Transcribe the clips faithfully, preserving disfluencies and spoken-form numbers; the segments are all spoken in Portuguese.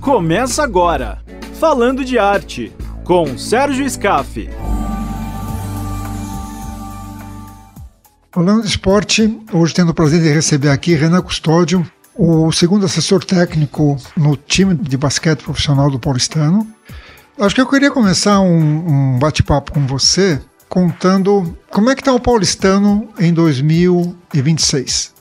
Começa agora, Falando de Arte, com Sérgio Scaffi. Falando de esporte, hoje tendo o prazer de receber aqui Renan Custódio, o segundo assessor técnico no time de basquete profissional do Paulistano. Acho que eu queria começar um, um bate-papo com você, contando como é que está o Paulistano em dois mil e vinte e seis.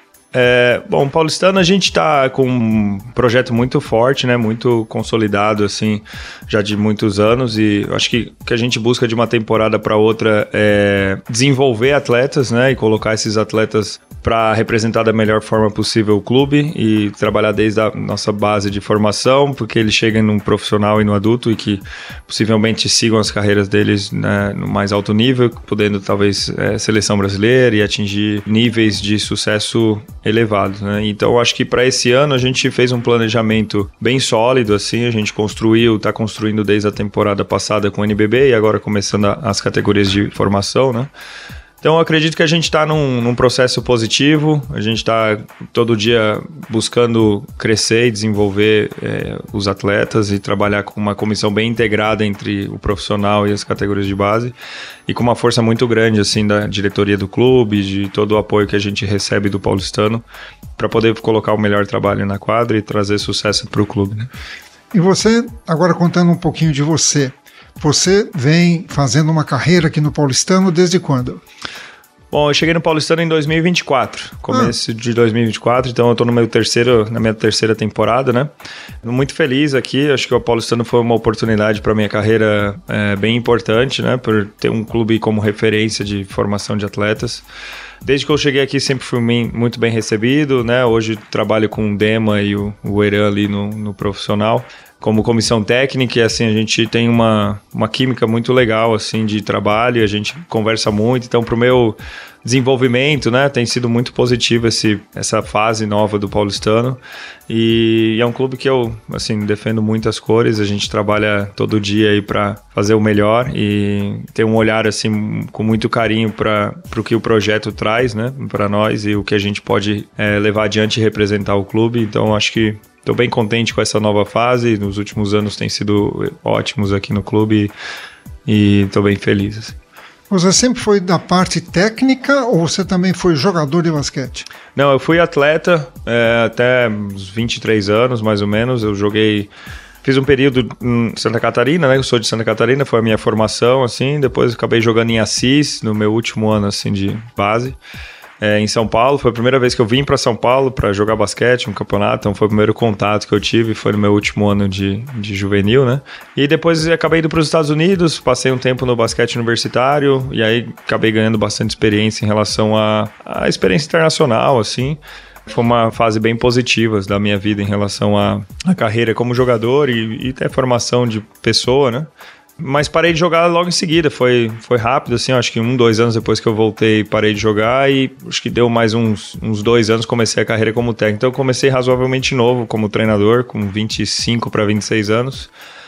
É, bom, o Paulistano a gente está com um projeto muito forte, né, muito consolidado, assim, já de muitos anos, e acho que o que a gente busca de uma temporada para outra é desenvolver atletas, né, e colocar esses atletas para representar da melhor forma possível o clube e trabalhar desde a nossa base de formação, porque eles cheguem num profissional e no adulto e que possivelmente sigam as carreiras deles, né, no mais alto nível, podendo talvez é, seleção brasileira e atingir níveis de sucesso elevados, né? Então acho que para esse ano a gente fez um planejamento bem sólido, assim, a gente construiu, está construindo desde a temporada passada com o N B B e agora começando a, as categorias de formação, né? Então eu acredito que a gente está num, num processo positivo, a gente está todo dia buscando crescer e desenvolver é, os atletas e trabalhar com uma comissão bem integrada entre o profissional e as categorias de base e com uma força muito grande assim da diretoria do clube, de todo o apoio que a gente recebe do Paulistano para poder colocar o melhor trabalho na quadra e trazer sucesso para o clube, né? E você, agora contando um pouquinho de você, você vem fazendo uma carreira aqui no Paulistano desde quando? Bom, eu cheguei no Paulistano em dois mil e vinte e quatro, começo ah. de dois mil e vinte e quatro, então eu estou no meu terceiro, na minha terceira temporada, né? Muito feliz aqui, acho que o Paulistano foi uma oportunidade para minha carreira é, bem importante, né? Por ter um clube como referência de formação de atletas. Desde que eu cheguei aqui sempre fui muito bem recebido, né? Hoje trabalho com o Dema e o, o Eran ali no, no profissional, como comissão técnica, e assim, a gente tem uma, uma química muito legal, assim, de trabalho, a gente conversa muito, então pro meu desenvolvimento, né, tem sido muito positivo esse, essa fase nova do Paulistano, e é um clube que eu, assim, defendo muitas cores, a gente trabalha todo dia aí para fazer o melhor e ter um olhar, assim, com muito carinho para o que o projeto traz, né, para nós e o que a gente pode é, levar adiante e representar o clube, então acho que estou bem contente com essa nova fase, nos últimos anos têm sido ótimos aqui no clube e estou bem feliz. Assim. Você sempre foi da parte técnica ou você também foi jogador de basquete? Não, eu fui atleta é, até uns vinte e três anos, mais ou menos. Eu joguei, fiz um período em Santa Catarina, né? Eu sou de Santa Catarina, foi a minha formação, assim. Depois acabei jogando em Assis, no meu último ano, assim, de base. É, em São Paulo, foi a primeira vez que eu vim para São Paulo para jogar basquete, um campeonato, então foi o primeiro contato que eu tive, foi no meu último ano de, de juvenil, né? E depois acabei indo para os Estados Unidos, passei um tempo no basquete universitário e aí acabei ganhando bastante experiência em relação à, à experiência internacional, assim. Foi uma fase bem positiva da minha vida em relação à, à carreira como jogador e, e até formação de pessoa, né? Mas parei de jogar logo em seguida, foi, foi rápido, assim, acho que um, dois anos depois que eu voltei, parei de jogar e acho que deu mais uns, uns dois anos, comecei a carreira como técnico. Então eu comecei razoavelmente novo como treinador, com vinte e cinco para vinte e seis anos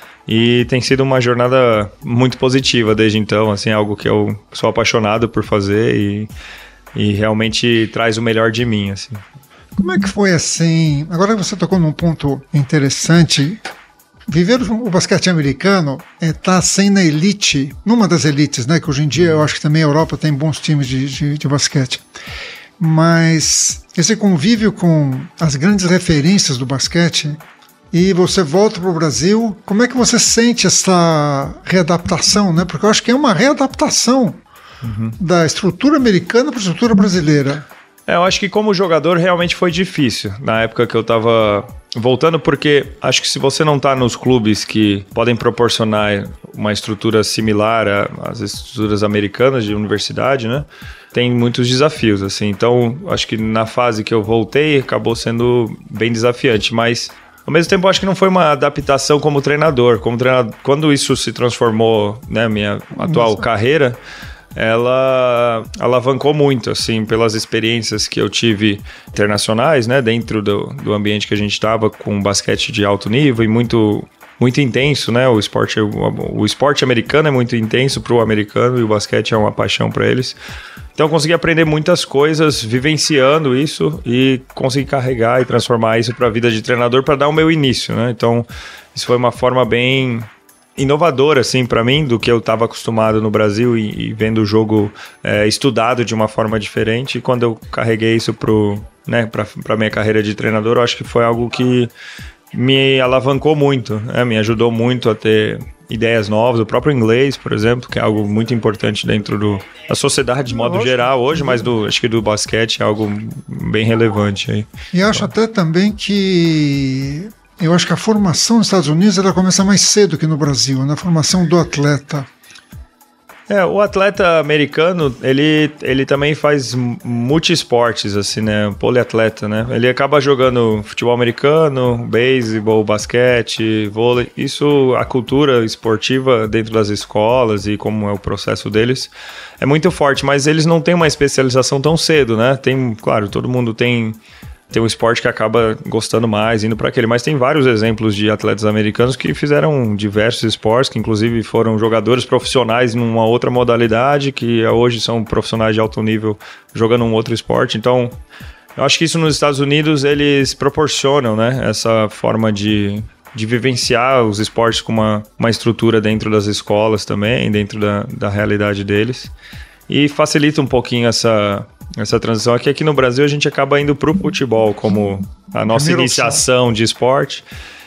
e tem sido uma jornada muito positiva desde então, assim, algo que eu sou apaixonado por fazer e, e realmente traz o melhor de mim, assim. Como é que foi assim, agora você tocou num ponto interessante. Viver o basquete americano está é, sem na elite, numa das elites, né? Que hoje em dia eu acho que também a Europa tem bons times de, de, de basquete. Mas esse convívio com as grandes referências do basquete e você volta para o Brasil, como é que você sente essa readaptação, né? Porque eu acho que é uma readaptação uhum. da estrutura americana para a estrutura brasileira. É, eu acho que como jogador realmente foi difícil na época que eu estava voltando, porque acho que se você não está nos clubes que podem proporcionar uma estrutura similar às estruturas americanas de universidade, né, tem muitos desafios, assim. Então, acho que na fase que eu voltei acabou sendo bem desafiante, mas ao mesmo tempo acho que não foi uma adaptação como treinador. Como treinador, quando isso se transformou, né, minha atual Nossa. carreira, ela alavancou muito, assim, pelas experiências que eu tive internacionais, né, dentro do, do ambiente que a gente estava, com basquete de alto nível e muito, muito intenso, né, o esporte, o, o esporte americano é muito intenso para o americano e o basquete é uma paixão para eles. Então eu consegui aprender muitas coisas vivenciando isso e consegui carregar e transformar isso para a vida de treinador para dar o meu início, né? Então isso foi uma forma bem inovadora, assim, para mim, do que eu estava acostumado no Brasil e, e vendo o jogo é, estudado de uma forma diferente. E quando eu carreguei isso pro, né, para a minha carreira de treinador, eu acho que foi algo que me alavancou muito, né? Me ajudou muito a ter ideias novas, o próprio inglês, por exemplo, que é algo muito importante dentro do, da sociedade de modo geral hoje, mas do, acho que do basquete é algo bem relevante aí. E acho então. até também que eu acho que a formação nos Estados Unidos ela começa mais cedo que no Brasil, na formação do atleta. É, o atleta americano, ele, ele também faz multi-esportes, assim, né? Poliatleta, né? Ele acaba jogando futebol americano, beisebol, basquete, vôlei. Isso, a cultura esportiva dentro das escolas e como é o processo deles é muito forte, mas eles não têm uma especialização tão cedo, né? Tem, claro, todo mundo tem... Tem um esporte que acaba gostando mais, indo para aquele. Mas tem vários exemplos de atletas americanos que fizeram diversos esportes, que inclusive foram jogadores profissionais numa outra modalidade, que hoje são profissionais de alto nível jogando um outro esporte. Então, eu acho que isso nos Estados Unidos eles proporcionam, né, essa forma de, de vivenciar os esportes com uma, uma estrutura dentro das escolas também, dentro da, da realidade deles. E facilita um pouquinho essa... Essa transição aqui, aqui no Brasil a gente acaba indo para o futebol como a nossa Primeira iniciação opção de esporte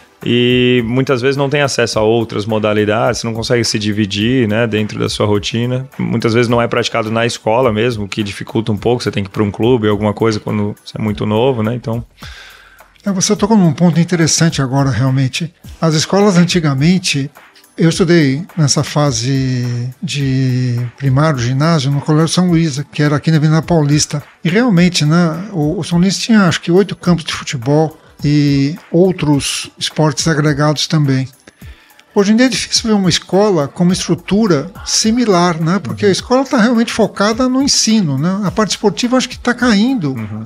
e muitas vezes não tem acesso a outras modalidades, não consegue se dividir, né, dentro da sua rotina. Muitas vezes não é praticado na escola mesmo, o que dificulta um pouco, você tem que ir para um clube, alguma coisa quando você é muito novo, né, então... Você tocou num ponto interessante agora, realmente. As escolas antigamente... Eu estudei nessa fase de primário, ginásio, no Colégio São Luís, que era aqui na Avenida Paulista. E realmente, né, o, o São Luís tinha acho que oito campos de futebol e outros esportes agregados também. Hoje em dia é difícil ver uma escola com uma estrutura similar, né, porque a escola está realmente focada no ensino, né? A parte esportiva acho que está caindo. Uhum.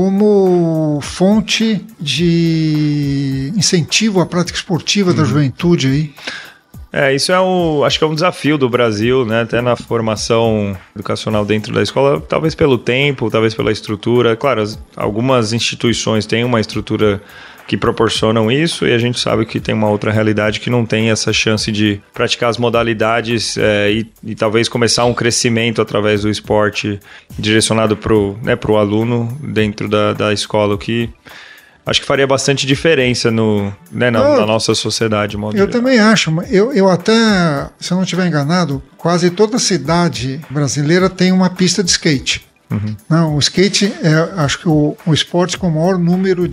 Como fonte de incentivo à prática esportiva uhum. da juventude aí. É, isso é um, acho que é um desafio do Brasil, né? Até na formação educacional dentro da escola, talvez pelo tempo, talvez pela estrutura. Claro, as, algumas instituições têm uma estrutura que proporcionam isso e a gente sabe que tem uma outra realidade que não tem essa chance de praticar as modalidades é, e, e talvez começar um crescimento através do esporte direcionado para o né, pro aluno dentro da, da escola, o que... Acho que faria bastante diferença no, né, na, eu, na nossa sociedade. Modo eu geral. Também acho. Eu, eu até, se eu não estiver enganado, quase toda cidade brasileira tem uma pista de skate. Uhum. Não, o skate é, acho que o, o esporte com o maior número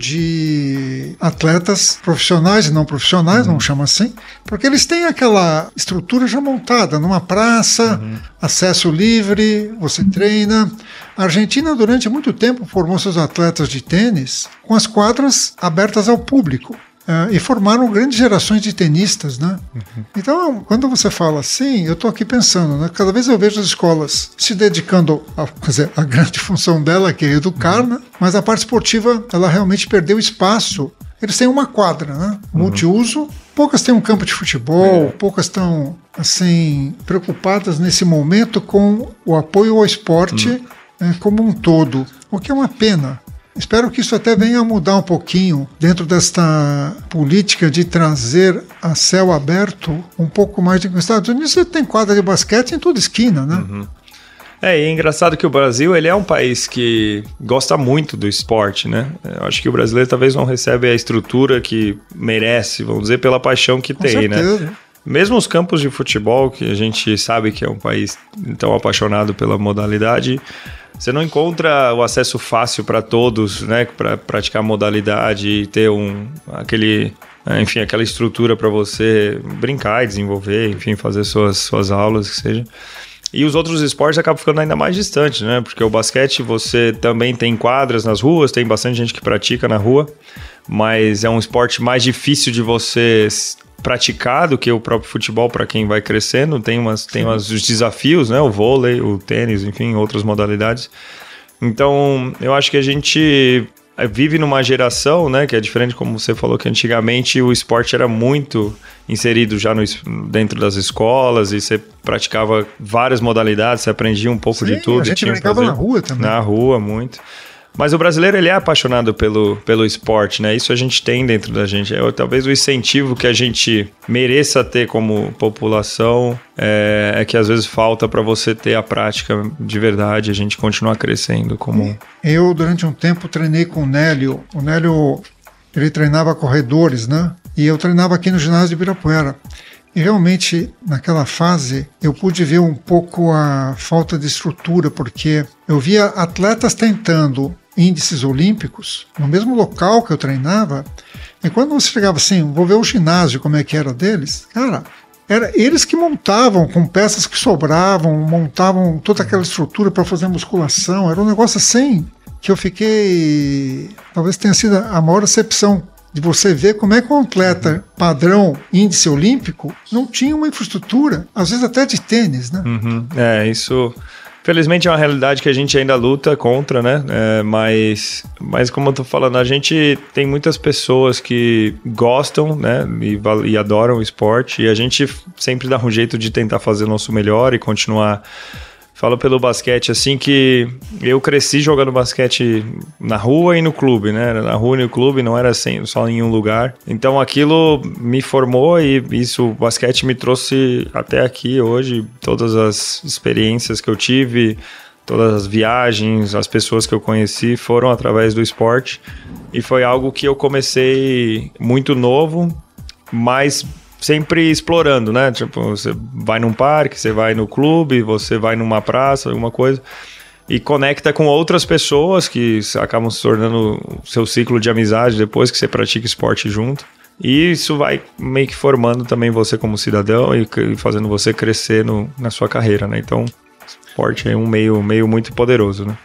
de atletas profissionais e não profissionais, uhum. não chama assim, porque eles têm aquela estrutura já montada numa praça, uhum. acesso livre, você treina. A Argentina, durante muito tempo, formou seus atletas de tênis com as quadras abertas ao público. Uh, e formaram grandes gerações de tenistas, né? Uhum. Então, quando você fala assim, eu estou aqui pensando, né? Cada vez eu vejo as escolas se dedicando a, quer dizer, a grande função dela, que é educar, uhum. né? Mas a parte esportiva, ela realmente perdeu espaço. Eles têm uma quadra, né? Uhum. Multiuso. Poucas têm um campo de futebol, é. poucas estão, assim, preocupadas nesse momento com o apoio ao esporte uhum. eh, como um todo, o que é uma pena. Espero que isso até venha a mudar um pouquinho dentro desta política de trazer a céu aberto um pouco mais de... Nos Estados Unidos você tem quadra de basquete em toda esquina, né? Uhum. É, e é engraçado que o Brasil ele é um país que gosta muito do esporte, né? Eu acho que o brasileiro talvez não recebe a estrutura que merece, vamos dizer, pela paixão que Com tem, certeza. né? Mesmo os campos de futebol, que a gente sabe que é um país tão apaixonado pela modalidade... Você não encontra o acesso fácil para todos, né, para praticar a modalidade e ter um, aquele, enfim, aquela estrutura para você brincar e desenvolver, enfim, fazer suas, suas aulas, que seja. E os outros esportes acabam ficando ainda mais distantes, né, porque o basquete você também tem quadras nas ruas, tem bastante gente que pratica na rua, mas é um esporte mais difícil de você praticar do que o próprio futebol para quem vai crescendo. Tem umas, tem umas, os desafios, né? O vôlei, o tênis, enfim, outras modalidades. Então, eu acho que a gente vive numa geração, né, que é diferente, como você falou, que antigamente o esporte era muito inserido já no, dentro das escolas e você praticava várias modalidades, você aprendia um pouco Sim, de tudo. A gente brincava na rua também. Na rua, muito. Mas o brasileiro, ele é apaixonado pelo, pelo esporte, né? Isso a gente tem dentro da gente. É, talvez o incentivo que a gente mereça ter como população é, é que às vezes falta para você ter a prática de verdade, a gente continuar crescendo como... Eu, durante um tempo, treinei com o Nélio. O Nélio, ele treinava corredores, né? E eu treinava aqui no ginásio de Ibirapuera. E realmente, naquela fase, eu pude ver um pouco a falta de estrutura, porque eu via atletas tentando índices olímpicos no mesmo local que eu treinava, e quando você chegava assim, vou ver o ginásio, como é que era deles, cara, era eles que montavam com peças que sobravam, montavam toda aquela estrutura para fazer musculação, era um negócio assim que eu fiquei, talvez tenha sido a maior decepção de você ver como é que um atleta padrão índice olímpico não tinha uma infraestrutura, às vezes até de tênis, né? Uhum. É, isso... Felizmente é uma realidade que a gente ainda luta contra, né? É, mas, mas como eu tô falando, a gente tem muitas pessoas que gostam, né? E, e adoram o esporte. E a gente sempre dá um jeito de tentar fazer o nosso melhor e continuar. Falo pelo basquete, assim, que eu cresci jogando basquete na rua e no clube, né? Na rua e no clube, não era assim, só em um lugar. Então aquilo me formou e isso, o basquete me trouxe até aqui hoje. Todas as experiências que eu tive, todas as viagens, as pessoas que eu conheci foram através do esporte. E foi algo que eu comecei muito novo, mas... sempre explorando, né? Tipo, você vai num parque, você vai no clube, você vai numa praça, alguma coisa, e conecta com outras pessoas que acabam se tornando o seu ciclo de amizade depois que você pratica esporte junto. E isso vai meio que formando também você como cidadão e fazendo você crescer no, na sua carreira, né? Então, esporte é um meio, meio muito poderoso, né?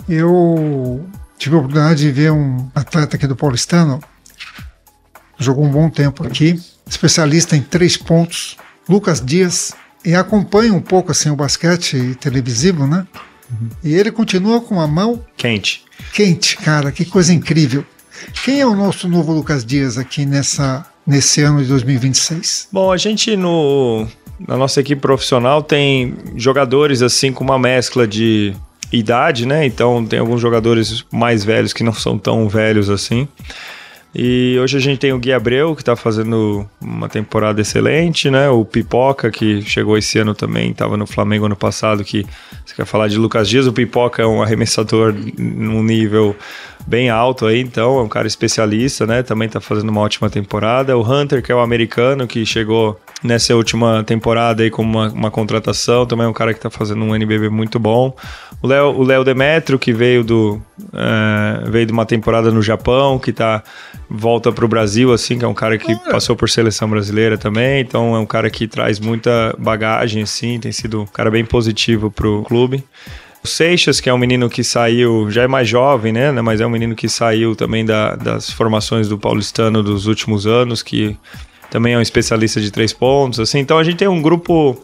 Eu tive a oportunidade de ver um atleta aqui do Paulistano, jogou um bom tempo aqui, especialista em três pontos, Lucas Dias, e acompanha um pouco assim o basquete televisivo, né? Uhum. E ele continua com a mão quente. Quente, cara, que coisa incrível. Quem é o nosso novo Lucas Dias aqui nessa, nesse ano de dois mil e vinte e seis? Bom, a gente no, na nossa equipe profissional tem jogadores assim com uma mescla de idade, né? Então tem alguns jogadores mais velhos que não são tão velhos assim. E hoje a gente tem o Gui Abreu, que está fazendo uma temporada excelente, né? O Pipoca, que chegou esse ano também, estava no Flamengo ano passado, que você quer falar de Lucas Dias. O Pipoca é um arremessador num nível bem alto aí, então é um cara especialista, né? Também está fazendo uma ótima temporada. O Hunter, que é o americano, que chegou nessa última temporada aí como uma, uma contratação, também é um cara que está fazendo um N B B muito bom. O Léo, o Léo Demetrio, que veio, do, uh, veio de uma temporada no Japão, que tá, volta para o Brasil, assim, que é um cara que passou por seleção brasileira também, então é um cara que traz muita bagagem, assim, tem sido um cara bem positivo para o clube. O Seixas, que é um menino que saiu, já é mais jovem, né, mas é um menino que saiu também da, das formações do paulistano dos últimos anos, que também é um especialista de três pontos, assim, então a gente tem um grupo...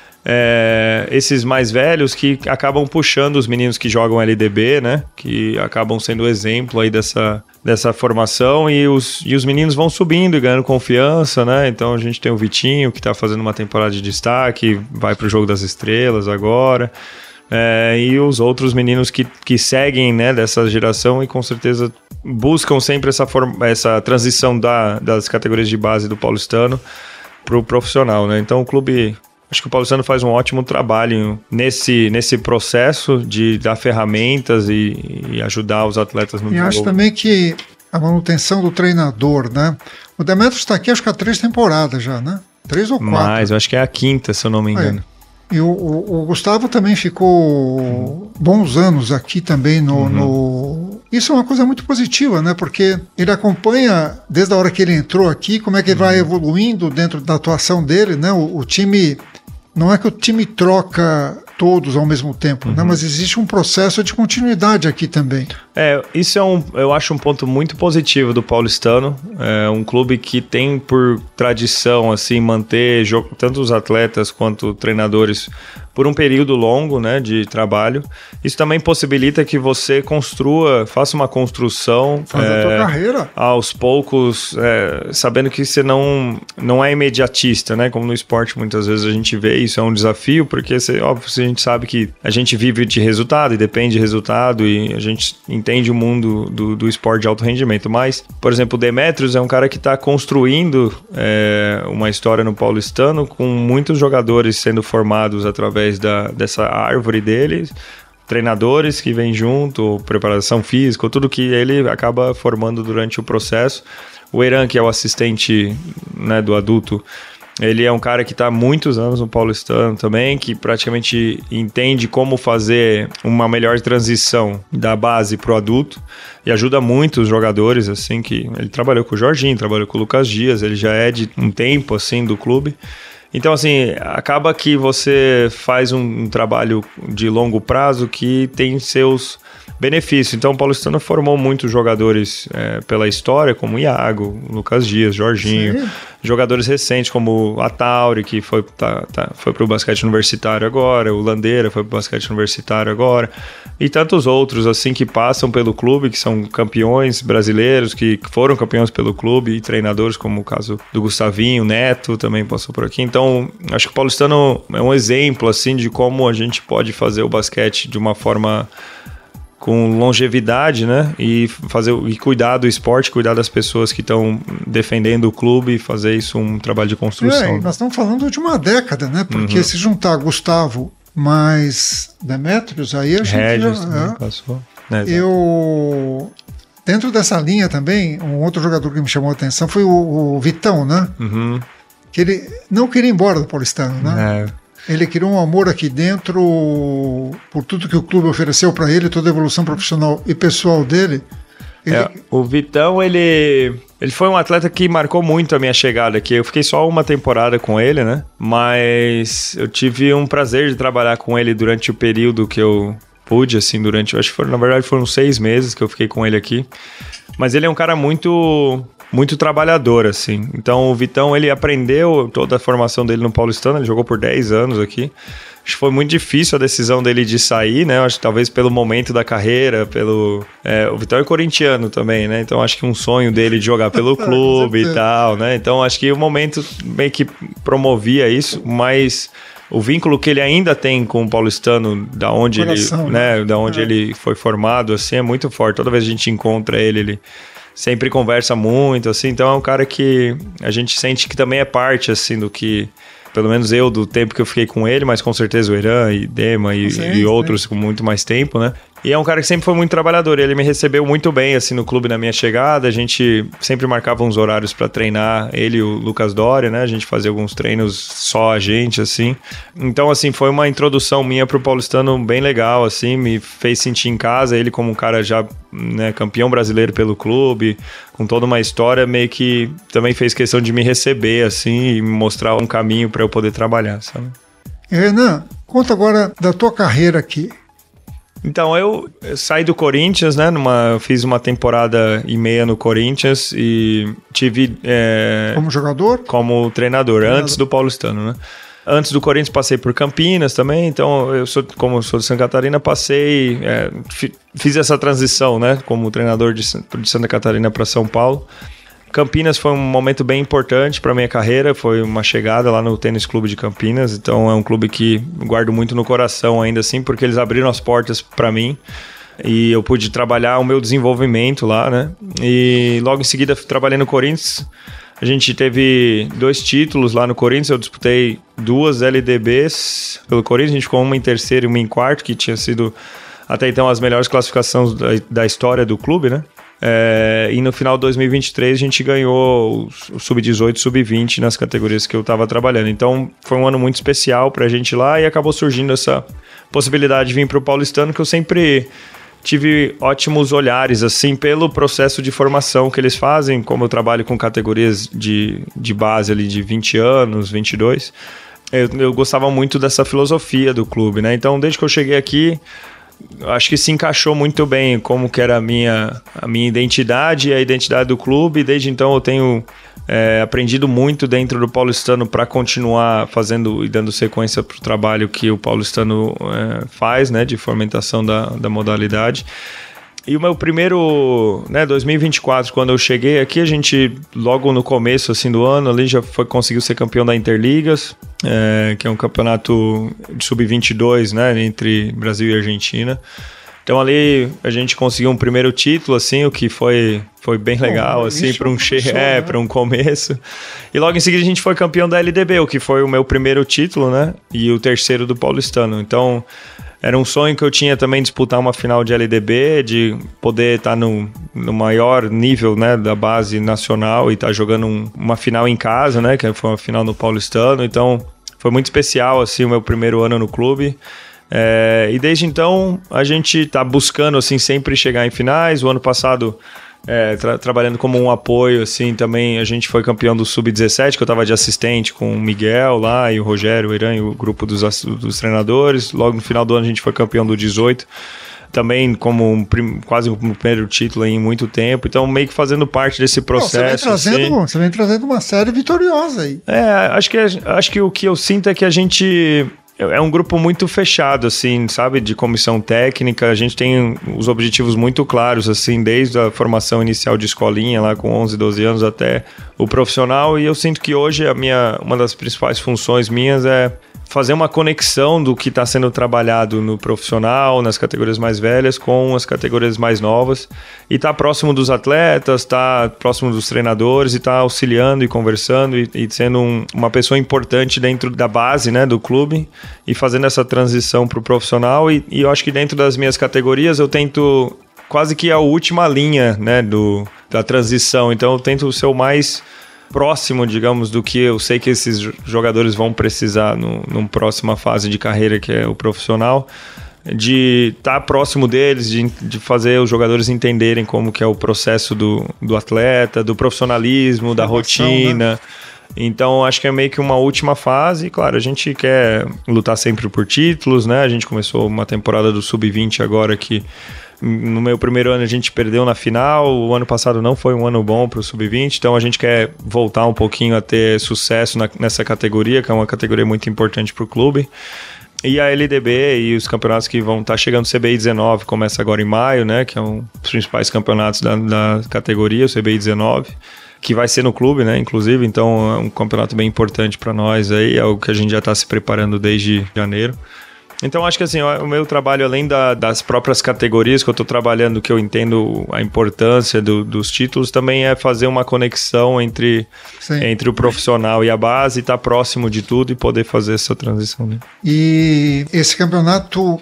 É, esses mais velhos que acabam puxando os meninos que jogam L D B, né? Que acabam sendo exemplo aí dessa, dessa formação e os, e os meninos vão subindo e ganhando confiança, né? Então a gente tem o Vitinho que tá fazendo uma temporada de destaque, vai pro Jogo das Estrelas agora. É, e os outros meninos que, que seguem, né, dessa geração e com certeza buscam sempre essa, forma, essa transição da, das categorias de base do paulistano pro profissional, né? Então o clube... Acho que o Paulistano faz um ótimo trabalho nesse, nesse processo de dar ferramentas e, e ajudar os atletas no desenvolvimento. E acho também que a manutenção do treinador, né? O Demetrio está aqui acho que há três temporadas já, né? Três ou quatro. Mais, eu acho que é a quinta, se eu não me engano. É. E o, o, o Gustavo também ficou uhum. bons anos aqui também no, uhum. no... Isso é uma coisa muito positiva, né? Porque ele acompanha, desde a hora que ele entrou aqui, como é que ele uhum. vai evoluindo dentro da atuação dele, né? O, o time... Não é que o time troca todos ao mesmo tempo, uhum. né? Mas existe um processo de continuidade aqui também. É, isso é um, eu acho um ponto muito positivo do Paulistano. É um clube que tem por tradição assim manter tanto os atletas quanto treinadores por um período longo, né, de trabalho. Isso também possibilita que você construa, faça uma construção Faz é, a tua carreira aos poucos, é, sabendo que você não, não é imediatista, né? Como no esporte muitas vezes a gente vê, isso é um desafio, porque você, óbvio, a gente sabe que a gente vive de resultado e depende de resultado e a gente entende o mundo do, do esporte de alto rendimento. Mas, por exemplo, o Demetrios é um cara que está construindo é, uma história no Paulistano com muitos jogadores sendo formados através Da, dessa árvore dele, treinadores que vêm junto, preparação física, tudo que ele acaba formando durante o processo. O Eran, que é o assistente, né, do adulto, ele é um cara que está há muitos anos no Paulistano também, que praticamente entende como fazer uma melhor transição da base para o adulto e ajuda muito os jogadores, assim, que ele trabalhou com o Jorginho, trabalhou com o Lucas Dias, ele já é de um tempo, assim, do clube. Então, assim, acaba que você faz um, um trabalho de longo prazo que tem seus benefícios. Então, o Paulistano formou muitos jogadores é, pela história, como Iago, Lucas Dias, Jorginho. Sim. Jogadores recentes, como a Tauri, que foi, tá, tá, foi para o basquete universitário agora, o Landeira foi para o basquete universitário agora, e tantos outros, assim, que passam pelo clube, que são campeões brasileiros, que foram campeões pelo clube, e treinadores, como o caso do Gustavinho, Neto também passou por aqui. Então, acho que o Paulistano é um exemplo, assim, de como a gente pode fazer o basquete de uma forma com longevidade, né? E fazer e cuidar do esporte, cuidar das pessoas que estão defendendo o clube e fazer isso um trabalho de construção. É, nós estamos falando de uma década, né? Porque uhum. se juntar Gustavo mais Demetrios, aí a gente Regis, já... né? Passou. É, eu... Dentro dessa linha também, um outro jogador que me chamou a atenção foi o, o Vitão, né? Uhum. Que ele não queria ir embora do Paulistano, né? É. Ele criou um amor aqui dentro por tudo que o clube ofereceu para ele, toda a evolução profissional e pessoal dele. Ele... É, o Vitão, ele, ele foi um atleta que marcou muito a minha chegada aqui. Eu fiquei só uma temporada com ele, né? Mas eu tive um prazer de trabalhar com ele durante o período que eu pude, assim, durante... Acho que foram, na verdade foram seis meses que eu fiquei com ele aqui. Mas ele é um cara muito... muito trabalhador, assim. Então, o Vitão, ele aprendeu toda a formação dele no Paulistano, ele jogou por dez anos aqui. Acho que foi muito difícil a decisão dele de sair, né? Acho que talvez pelo momento da carreira, pelo... É, o Vitão é corintiano também, né? Então, acho que um sonho dele de jogar pelo clube e tal, né? Então, acho que o momento meio que promovia isso, mas... O vínculo que ele ainda tem com o Paulistano, da onde, Coração, ele, né? Né? Da onde é. ele foi formado, assim, é muito forte. Toda vez que a gente encontra ele, ele... sempre conversa muito, assim, então é um cara que a gente sente que também é parte, assim, do que, pelo menos eu, do tempo que eu fiquei com ele, mas com certeza o Eran e Dema e, sim, e outros sim. com muito mais tempo, né? E é um cara que sempre foi muito trabalhador, ele me recebeu muito bem, assim, no clube na minha chegada, a gente sempre marcava uns horários para treinar, ele e o Lucas Doria, né? A gente fazia alguns treinos só a gente, assim. Então, assim, foi uma introdução minha pro Paulistano bem legal, assim, me fez sentir em casa, ele como um cara já, né, campeão brasileiro pelo clube, com toda uma história, meio que também fez questão de me receber, assim, e me mostrar um caminho para eu poder trabalhar, sabe? Renan, conta agora da tua carreira aqui. Então, eu, eu saí do Corinthians, né? Numa, fiz uma temporada e meia no Corinthians e tive... É, como jogador? Como treinador, treinador, antes do Paulistano, né? Antes do Corinthians passei por Campinas também, então eu sou, como eu sou de Santa Catarina, passei... É, fiz essa transição, né? Como treinador de, de Santa Catarina para São Paulo. Campinas foi um momento bem importante para minha carreira, foi uma chegada lá no Tênis Clube de Campinas, então é um clube que guardo muito no coração ainda assim, porque eles abriram as portas para mim e eu pude trabalhar o meu desenvolvimento lá, né? E logo em seguida trabalhei no Corinthians, a gente teve dois títulos lá no Corinthians, eu disputei duas L D Bs pelo Corinthians, a gente ficou uma em terceiro e uma em quarto, que tinha sido até então as melhores classificações da, da história do clube, né? É, e no final de dois mil e vinte e três a gente ganhou o sub dezoito, sub vinte nas categorias que eu estava trabalhando. Então foi um ano muito especial para a gente lá e acabou surgindo essa possibilidade de vir para o Paulistano, que eu sempre tive ótimos olhares assim pelo processo de formação que eles fazem, como eu trabalho com categorias de, de base ali de vinte anos, vinte e dois. eu, eu gostava muito dessa filosofia do clube, né? Então, desde que eu cheguei aqui, acho que se encaixou muito bem como que era a minha, a minha identidade e a identidade do clube. Desde então eu tenho é, aprendido muito dentro do Paulistano para continuar fazendo e dando sequência para o trabalho que o Paulistano é, faz, né, de fomentação da, da modalidade. E o meu primeiro, né, dois mil e vinte e quatro, quando eu cheguei aqui, a gente, logo no começo assim, do ano, ali já foi, conseguiu ser campeão da Interligas, é, que é um campeonato de sub vinte e dois, né, entre Brasil e Argentina. Então ali a gente conseguiu um primeiro título, assim, o que foi, foi bem legal, oh, assim, para um, che- é, né? um começo. E logo em seguida a gente foi campeão da L D B, o que foi o meu primeiro título, né, e o terceiro do Paulistano. Então era um sonho que eu tinha também, disputar uma final de L D B, de poder estar no, no maior nível, né, da base nacional e estar jogando um, uma final em casa, né, que foi uma final no Paulistano. Então foi muito especial, assim, o meu primeiro ano no clube. É, e desde então a gente está buscando, assim, sempre chegar em finais. O ano passado, é, tra- trabalhando como um apoio, assim, também a gente foi campeão do sub dezessete, que eu estava de assistente com o Miguel lá e o Rogério, o Irã e o grupo dos, dos treinadores. Logo no final do ano a gente foi campeão do dezoito, também como um prim- quase o primeiro título em muito tempo. Então meio que fazendo parte desse processo. Não, você, vem trazendo, assim. você vem trazendo uma série vitoriosa aí. É, acho que, acho que o que eu sinto é que a gente... é um grupo muito fechado, assim, sabe? De comissão técnica. A gente tem os objetivos muito claros, assim, desde a formação inicial de escolinha, lá com onze, doze anos, até o profissional. E eu sinto que hoje a minha, uma das principais funções minhas é fazer uma conexão do que está sendo trabalhado no profissional, nas categorias mais velhas, com as categorias mais novas. E estar tá próximo dos atletas, estar tá próximo dos treinadores e estar tá auxiliando e conversando e, e sendo um, uma pessoa importante dentro da base, né, do clube, e fazendo essa transição para o profissional. E, e eu acho que dentro das minhas categorias eu tento quase que a última linha, né, do, da transição. Então eu tento ser o mais próximo, digamos, do que eu sei que esses jogadores vão precisar no, numa próxima fase de carreira, que é o profissional, de estar tá próximo deles, de, de fazer os jogadores entenderem como que é o processo do, do atleta, do profissionalismo, da rotina, né? Então acho que é meio que uma última fase. Claro, a gente quer lutar sempre por títulos, né? A gente começou uma temporada do sub vinte agora que no meu primeiro ano a gente perdeu na final. O ano passado não foi um ano bom para o sub vinte, então a gente quer voltar um pouquinho a ter sucesso na, nessa categoria, que é uma categoria muito importante para o clube. E a L D B e os campeonatos que vão estar tá chegando, o C B I dezenove começa agora em maio, né? Que é um dos principais campeonatos da, da categoria, o C B I dezenove, que vai ser no clube, né? Inclusive, então é um campeonato bem importante para nós aí, é o que a gente já está se preparando desde janeiro. Então acho que assim, o meu trabalho, além da, das próprias categorias que eu estou trabalhando, que eu entendo a importância do, dos títulos, também é fazer uma conexão entre, entre o profissional e a base, estar tá próximo de tudo e poder fazer essa transição. Né? E esse campeonato,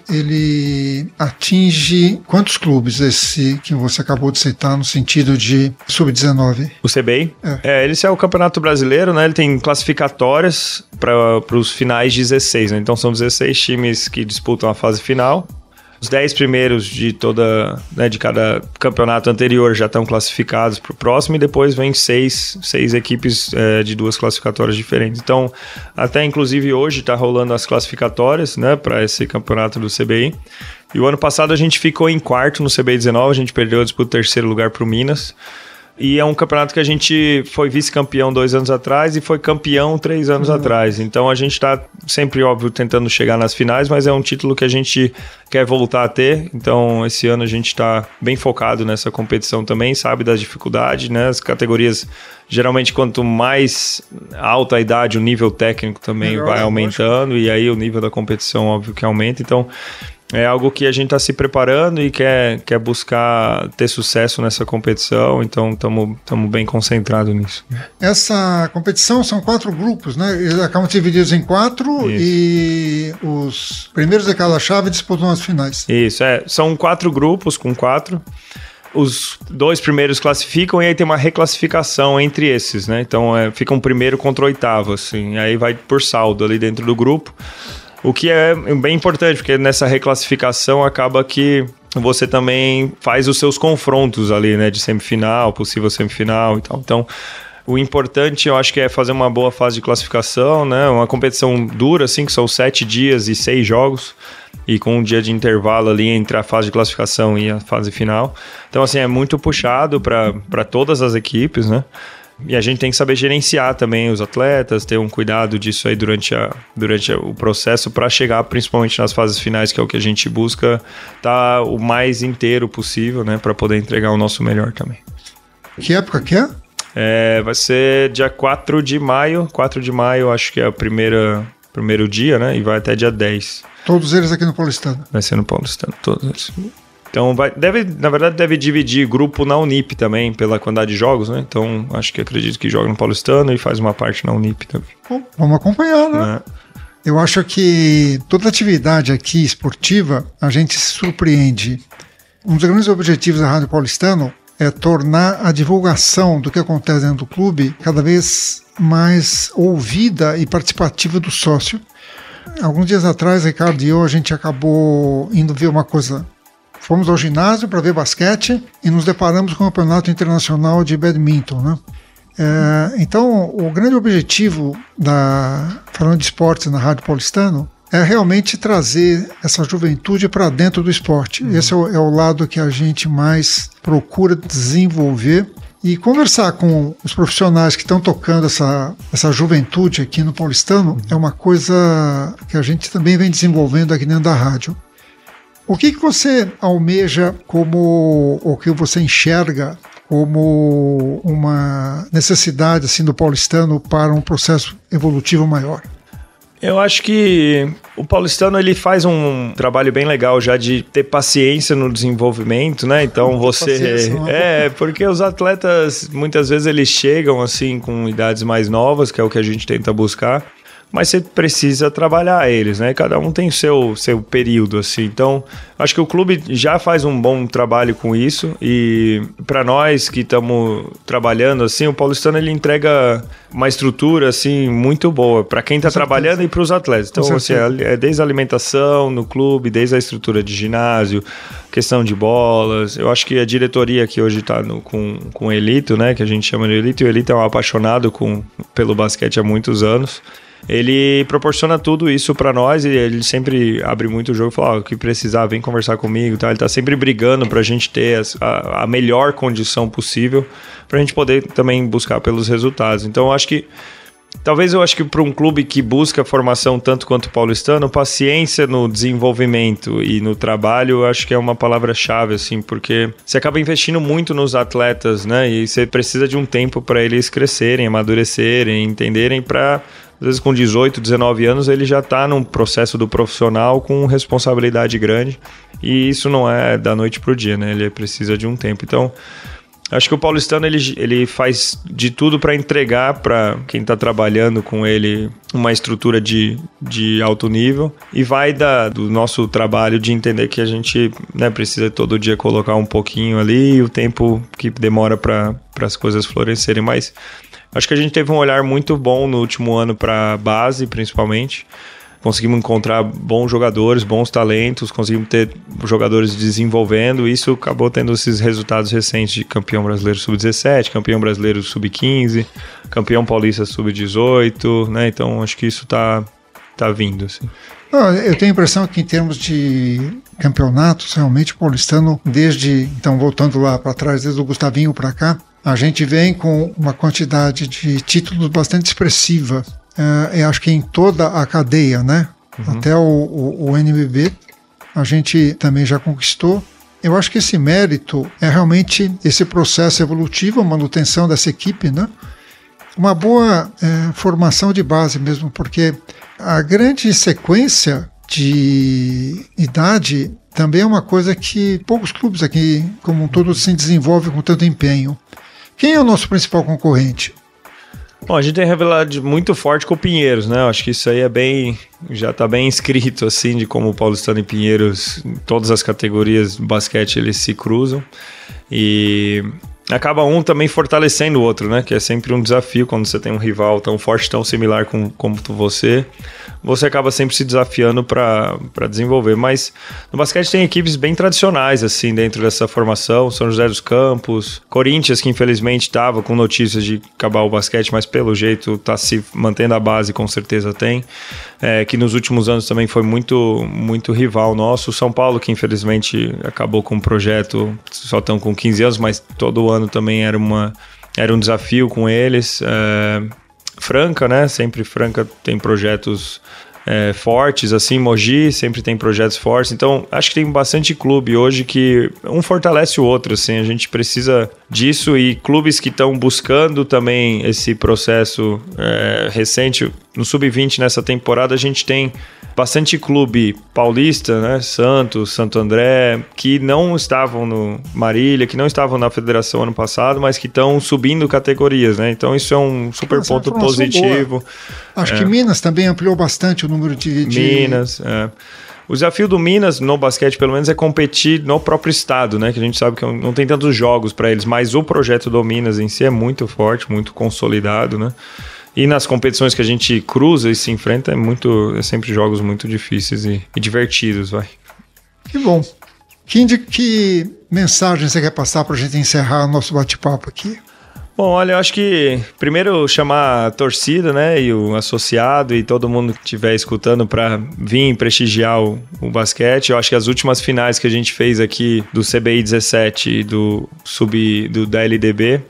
ele atinge quantos clubes, esse que você acabou de citar, no sentido de sub dezenove? O C B I? É. É, esse é o campeonato brasileiro, né? Ele tem classificatórias para os finais dezesseis, né? Então são dezesseis times que disputam a fase final. Os dez primeiros de toda, né, de cada campeonato anterior já estão classificados para o próximo, e depois vem seis, seis equipes é, de duas classificatórias diferentes. Então, até inclusive hoje está rolando as classificatórias, né, para esse campeonato do C B I. E o ano passado a gente ficou em quarto no C B I dezenove, a gente perdeu a disputa do terceiro lugar para o Minas. E é um campeonato que a gente foi vice-campeão dois anos atrás e foi campeão três anos uhum. atrás. Então a gente está sempre, óbvio, tentando chegar nas finais, mas é um título que a gente quer voltar a ter. Então esse ano a gente está bem focado nessa competição também, sabe das dificuldades, né? As categorias, geralmente quanto mais alta a idade, o nível técnico também Melhor, vai aumentando, e aí o nível da competição, óbvio, que aumenta. Então é algo que a gente está se preparando e quer, quer buscar ter sucesso nessa competição, então estamos bem concentrados nisso. Essa competição são quatro grupos, né? Eles acabam divididos em quatro. Isso. E os primeiros de cada chave disputam as finais. Isso, é. São quatro grupos com quatro. Os dois primeiros classificam e aí tem uma reclassificação entre esses, né? Então é, fica um primeiro contra o oitavo, assim, aí vai por saldo ali dentro do grupo. O que é bem importante, porque nessa reclassificação acaba que você também faz os seus confrontos ali, né? De semifinal, possível semifinal e tal. Então, O importante, eu acho que é fazer uma boa fase de classificação, né? Uma competição dura, assim, que são sete dias e seis jogos, e com um dia de intervalo ali entre a fase de classificação e a fase final. Então, assim, é muito puxado para todas as equipes, né? E a gente tem que saber gerenciar também os atletas, ter um cuidado disso aí durante, a, durante o processo para chegar principalmente nas fases finais, que é o que a gente busca, tá o mais inteiro possível, né? Para poder entregar o nosso melhor também. Que época que é? É, vai ser dia quatro de maio. quatro de maio, acho que é o primeiro, primeiro dia, né? E vai até dia dez. Todos eles aqui no Paulistano? Vai ser no Paulistano, todos eles. Então, vai, deve, na verdade, deve dividir grupo na Unip também, pela quantidade de jogos, né? Então, acho que acredito que joga no Paulistano e faz uma parte na Unip também. Bom, vamos acompanhar, né? É. Eu acho que toda atividade aqui esportiva, a gente se surpreende. Um dos grandes objetivos da Rádio Paulistano é tornar a divulgação do que acontece dentro do clube cada vez mais ouvida e participativa do sócio. Alguns dias atrás, Ricardo e eu, a gente acabou indo ver uma coisa. Fomos ao ginásio para ver basquete e nos deparamos com o Campeonato Internacional de Badminton, né? É, então, o grande objetivo da falando de esportes na Rádio Paulistano é realmente trazer essa juventude para dentro do esporte. Uhum. Esse é o, é o lado que a gente mais procura desenvolver e conversar com os profissionais que estão tocando essa, essa juventude aqui no Paulistano. Uhum. É uma coisa que a gente também vem desenvolvendo aqui dentro da rádio. O que, que você almeja como, o que você enxerga como uma necessidade assim, do paulistano para um processo evolutivo maior? Eu acho que o paulistano ele faz um trabalho bem legal já de ter paciência no desenvolvimento, né? Então você é porque os atletas muitas vezes eles chegam assim com idades mais novas, que é o que a gente tenta buscar, mas você precisa trabalhar eles, né? Cada um tem o seu, seu período, assim. Então, acho que o clube já faz um bom trabalho com isso e para nós que estamos trabalhando, assim, o paulistano ele entrega uma estrutura, assim, muito boa para quem está trabalhando e para os atletas. Então, assim, é desde a alimentação no clube, desde a estrutura de ginásio, questão de bolas. Eu acho que a diretoria que hoje está com, com o Elito, né? Que a gente chama de Elito, e o Elito é um apaixonado com, pelo basquete há muitos anos. Ele proporciona tudo isso para nós e ele sempre abre muito o jogo e fala, ó, o que precisar, vem conversar comigo, tá? Ele tá sempre brigando pra gente ter a, a melhor condição possível pra gente poder também buscar pelos resultados. Então, eu acho que talvez eu acho que para um clube que busca formação tanto quanto o paulistano, paciência no desenvolvimento e no trabalho, eu acho que é uma palavra-chave, assim, porque você acaba investindo muito nos atletas, né? E você precisa de um tempo para eles crescerem, amadurecerem, entenderem para... Às vezes com dezoito, dezenove anos ele já está num processo do profissional com responsabilidade grande e isso não é da noite para o dia, né? Ele precisa de um tempo. Então, acho que o paulistano ele, ele faz de tudo para entregar para quem está trabalhando com ele uma estrutura de, de alto nível e vai da, do nosso trabalho de entender que a gente, né, precisa todo dia colocar um pouquinho ali e o tempo que demora para as coisas florescerem, mas... Acho que a gente teve um olhar muito bom no último ano para a base, principalmente. Conseguimos encontrar bons jogadores, bons talentos, conseguimos ter jogadores desenvolvendo. Isso acabou tendo esses resultados recentes de campeão brasileiro sub dezessete, campeão brasileiro sub quinze, campeão paulista sub dezoito, né? Então, acho que isso tá, tá vindo, assim. Eu tenho a impressão que em termos de campeonatos, realmente o paulistano, desde, então voltando lá para trás, desde o Gustavinho para cá, a gente vem com uma quantidade de títulos bastante expressiva. É, eu acho que em toda a cadeia, né? Uhum. Até o, o, o N B B, a gente também já conquistou. Eu acho que esse mérito é realmente esse processo evolutivo, a manutenção dessa equipe, né? Uma boa é, formação de base mesmo, porque a grande sequência de idade também é uma coisa que poucos clubes aqui, como um todo, se desenvolvem com tanto empenho. Quem é o nosso principal concorrente? Bom, a gente tem rivalidade muito forte com o Pinheiros, né? Eu acho que isso aí é bem, já está bem escrito, assim, de como o paulistano e Pinheiros, em todas as categorias do basquete, eles se cruzam. E acaba um também fortalecendo o outro, né? Que é sempre um desafio quando você tem um rival tão forte, tão similar com, como você. Você acaba sempre se desafiando para desenvolver. Mas no basquete tem equipes bem tradicionais, assim, dentro dessa formação. São José dos Campos, Corinthians, que infelizmente estava com notícias de acabar o basquete, mas pelo jeito está se mantendo a base, com certeza tem. É, que nos últimos anos também foi muito, muito rival nosso. São Paulo, que infelizmente acabou com o projeto, só estão com quinze anos, mas todo ano também era, uma, era um desafio com eles. É, Franca, né? Sempre Franca tem projetos é, fortes, assim, Mogi sempre tem projetos fortes. Então, acho que tem bastante clube hoje que um fortalece o outro, assim. A gente precisa disso e clubes que estão buscando também esse processo é, recente. No sub vinte, nessa temporada, a gente tem bastante clube paulista, né? Santos, Santo André, que não estavam no Marília, que não estavam na federação ano passado, mas que estão subindo categorias, né? Então isso é um super Nossa, ponto positivo. Boa. Acho é. que Minas também ampliou bastante o número de... de... Minas, é. O desafio do Minas, no basquete pelo menos, é competir no próprio estado, né? Que a gente sabe que não tem tantos jogos para eles, mas o projeto do Minas em si é muito forte, muito consolidado, né? E nas competições que a gente cruza e se enfrenta, é, muito, é sempre jogos muito difíceis e, e divertidos, vai. Que bom. Que, que mensagem você quer passar para a gente encerrar o nosso bate-papo aqui? Bom, olha, eu acho que primeiro chamar a torcida, né, e o associado e todo mundo que estiver escutando para vir prestigiar o, o basquete. Eu acho que as últimas finais que a gente fez aqui do C B I dezessete e do sub do da L D B,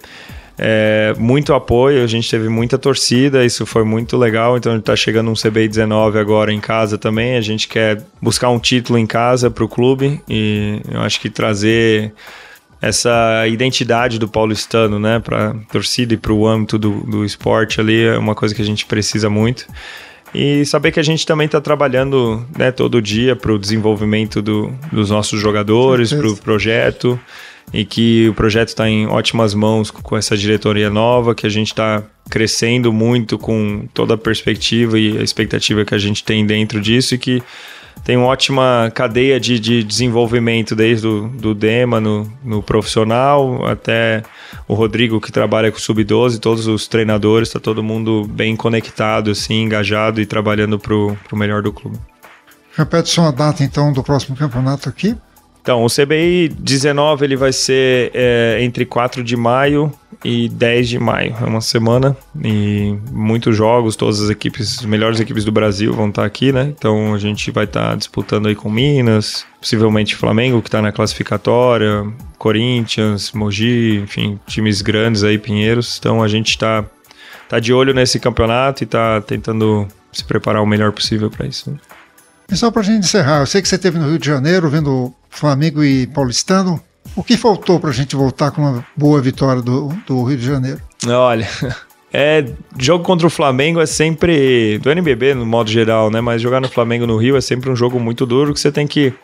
É, muito apoio, a gente teve muita torcida, isso foi muito legal. Então a gente tá chegando um C B I dezenove agora em casa também. A gente quer buscar um título em casa pro clube e eu acho que trazer essa identidade do paulistano, né, pra torcida e pro âmbito do, do esporte ali é uma coisa que a gente precisa muito. E saber que a gente também está trabalhando, né, todo dia para o desenvolvimento do, dos nossos jogadores, para o projeto, e que o projeto está em ótimas mãos com essa diretoria nova, que a gente está crescendo muito com toda a perspectiva e a expectativa que a gente tem dentro disso, e que tem uma ótima cadeia de, de desenvolvimento desde o do Dema no, no profissional até o Rodrigo, que trabalha com o sub doze, todos os treinadores, está todo mundo bem conectado, assim, engajado e trabalhando para o melhor do clube. Repete só a data então do próximo campeonato aqui. Então, o C B I dezenove ele vai ser é, entre quatro de maio e dez de maio. É uma semana e muitos jogos, todas as equipes, as melhores equipes do Brasil vão estar aqui, né? Então a gente vai estar disputando aí com Minas, possivelmente Flamengo, que está na classificatória, Corinthians, Mogi, enfim, times grandes aí, Pinheiros. Então a gente está tá de olho nesse campeonato e está tentando se preparar o melhor possível para isso, né? E só para a gente encerrar, eu sei que você esteve no Rio de Janeiro vendo Flamengo e Paulistano. O que faltou para a gente voltar com uma boa vitória do, do Rio de Janeiro? Olha, é, jogo contra o Flamengo é sempre, do N B B no modo geral, né? Mas jogar no Flamengo no Rio é sempre um jogo muito duro que você tem que...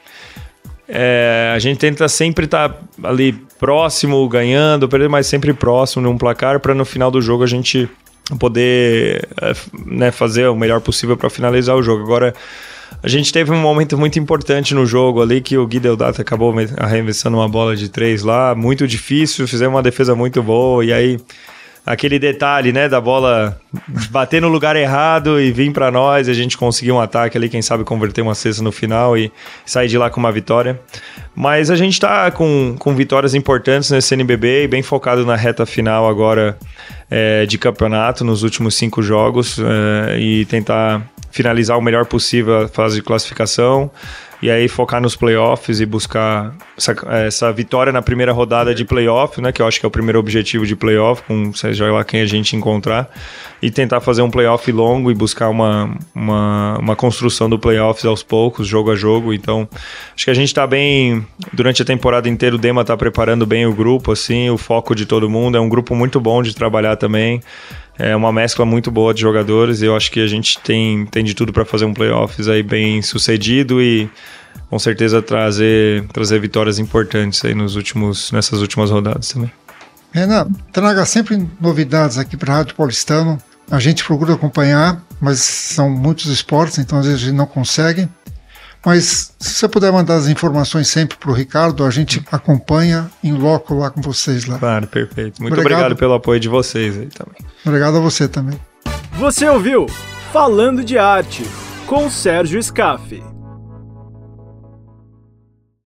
É, a gente tenta sempre estar tá ali próximo, ganhando, perdendo, mas sempre próximo num placar para no final do jogo a gente poder é, né, fazer o melhor possível para finalizar o jogo. Agora... A gente teve um momento muito importante no jogo ali que o Gui Deodato acabou arremessando uma bola de três lá, muito difícil, fizemos uma defesa muito boa e aí aquele detalhe, né, da bola bater no lugar errado e vir para nós, a gente conseguiu um ataque ali, quem sabe converter uma cesta no final e sair de lá com uma vitória. Mas a gente tá com, com vitórias importantes nesse N B B e bem focado na reta final agora é, de campeonato, nos últimos cinco jogos é, e tentar finalizar o melhor possível a fase de classificação e aí focar nos playoffs e buscar essa, essa vitória na primeira rodada de playoff, né, que eu acho que é o primeiro objetivo de playoff, com seja lá quem a gente encontrar, e tentar fazer um playoff longo e buscar uma, uma, uma construção do playoffs aos poucos, jogo a jogo. Então, acho que a gente está bem, durante a temporada inteira o Dema está preparando bem o grupo, assim, o foco de todo mundo, é um grupo muito bom de trabalhar também. É uma mescla muito boa de jogadores e eu acho que a gente tem, tem de tudo para fazer um playoffs aí bem sucedido e com certeza trazer, trazer vitórias importantes aí nos últimos, nessas últimas rodadas também. Renan, traga sempre novidades aqui para a Rádio Paulistano. A gente procura acompanhar, mas são muitos esportes, então às vezes a gente não consegue. Mas se você puder mandar as informações sempre para o Ricardo, a gente acompanha em loco lá com vocês lá. Claro, perfeito. Muito obrigado. obrigado pelo apoio de vocês aí também. Obrigado a você também. Você ouviu Falando de Arte, com Sérgio Scaffi.